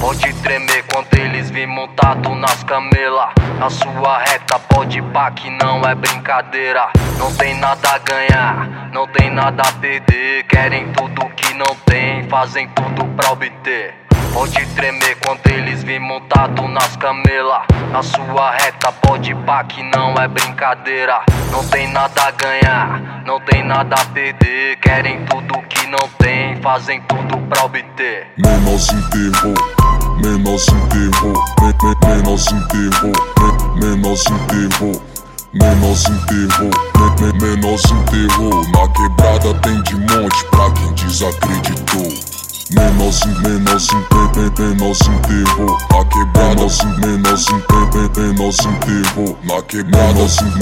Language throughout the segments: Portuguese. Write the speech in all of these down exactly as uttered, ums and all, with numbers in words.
Pode tremer quando eles vêm montado nas camela. Na sua reta pode pá que não é brincadeira. Não tem nada a ganhar, não tem nada a perder. Querem tudo que não tem, fazem tudo pra obter. Pode tremer quando eles vêm montado nas camela. Na sua reta pode pá que não é brincadeira. Não tem nada a ganhar, não tem nada a perder. Querem tudo que não tem, fazem tudo pra obter. Menorzinho terror, menorzinho terror, menorzinho terror, menorzinho terror, menorzinho terror, menorzinho terror. Na quebrada tem de monte pra quem desacreditou. Menorzinho, menorzinho, menorzinho terror. Na quebrada, menorzinho, menorzinho terror. Na quebrada, menorzinho,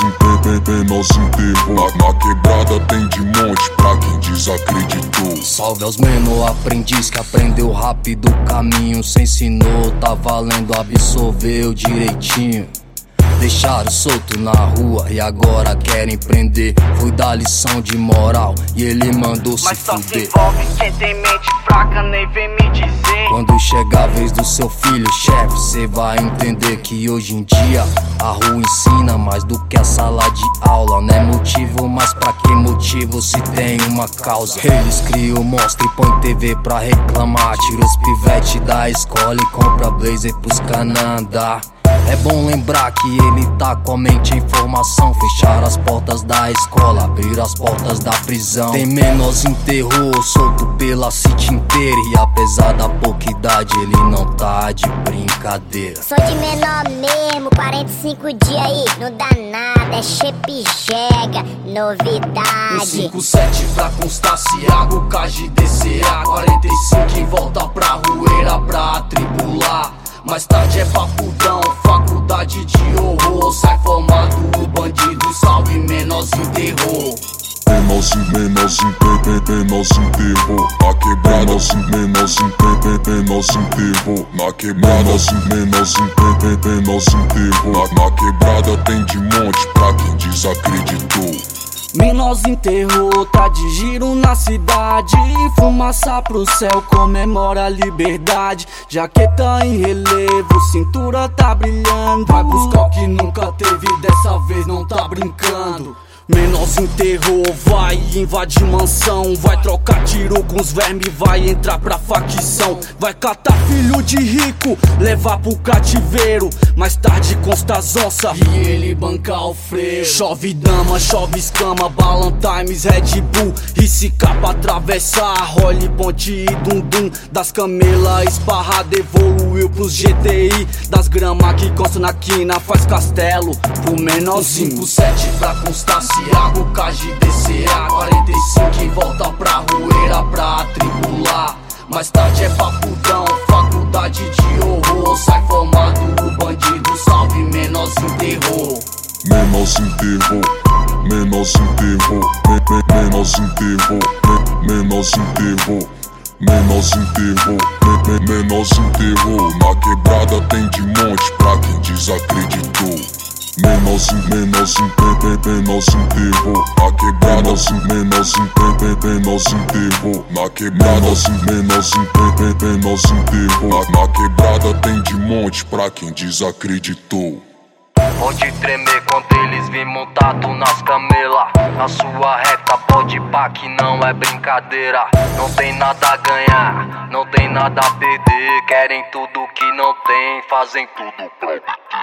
menorzinho terror. Na, na quebrada tem de monte pra quem desacreditou. Salve aos menor aprendiz que aprendeu rápido o caminho. Cê ensinou, tá valendo, absorveu direitinho. Deixaram solto na rua e agora querem prender. Fui dar lição de moral e ele mandou se fuder. Mas só se envolve quem tem mente fraca, nem vem me dizer. Quando chegar a vez do seu filho, chefe, cê vai entender que hoje em dia a rua ensina mais do que a sala de aula. Não é motivo, mas pra que motivo se tem uma causa? Eles criam monstro e põe T V pra reclamar. Tira os pivete da escola e compra blazer pros cana andar. É bom lembrar que ele tá com a mente em formação. Fechar as portas da escola, abrir as portas da prisão. Tem menorzinho terror, solto pela city inteira. E apesar da pouca idade, ele não tá de brincadeira. Sou de menor mesmo, quarenta e cinco dias aí, não dá nada. É shape jega, novidade. Um cinco sete pra constar, Ciago, Cage D C A. Quarenta e cinco em volta pra Rueira pra atribular. Mais tarde é papudão, faculdade de horror. Sai formado o bandido, salve menorzinho terror. Menorzinho, menorzinho, menorzinho terror. Na quebrada, menorzinho, menorzinho, menorzinho terror. Na quebrada, menorzinho, menorzinho, menorzinho terror. Na, na quebrada tem de monte pra quem desacreditou. Menorzinho terror, tá de giro na cidade. Fumaça pro céu, comemora a liberdade. Jaqueta em relevo, cintura tá brilhando. Vai buscar o que nunca teve, dessa vez não tá brincando. Menorzinho terror, vai invadir mansão. Vai trocar tiro com os vermes, vai entrar pra facção. Vai catar filho de rico, levar pro cativeiro. Mais tarde consta as onças e ele bancar o freio. Chove dama, chove escama, Balan Times, Red Bull. E se capa atravessar, role, ponte e dum-dum. Das camelas esparrada evoluiu pros G T I. Das grama que consta na quina, faz castelo pro menorzinho. cinco sete pra constar, Ciago, Cage D C A. Quarenta e cinco em volta pra Rueira pra atribular. Mais tarde é papudão, faculdade de horror. Sai formado o bandido, salve menorzinho terror. Menorzinho terror, menorzinho terror, menorzinho terror, menorzinho terror, menorzinho terror, menorzinho terror. Na quebrada tem de monte pra quem desacreditou. Menorzinho, menorzinho, menorzinho terror. Na quebrada, menorzinho, menorzinho, menorzinho terror. Na quebrada, menorzinho, menorzinho, menorzinho terror. Na, na quebrada tem de monte pra quem desacreditou. Pode tremer quando eles vêm montado nas camela. Na sua reta pode pá que não é brincadeira. Não tem nada a ganhar, não tem nada a perder. Querem tudo que não tem, fazem tudo pra obter.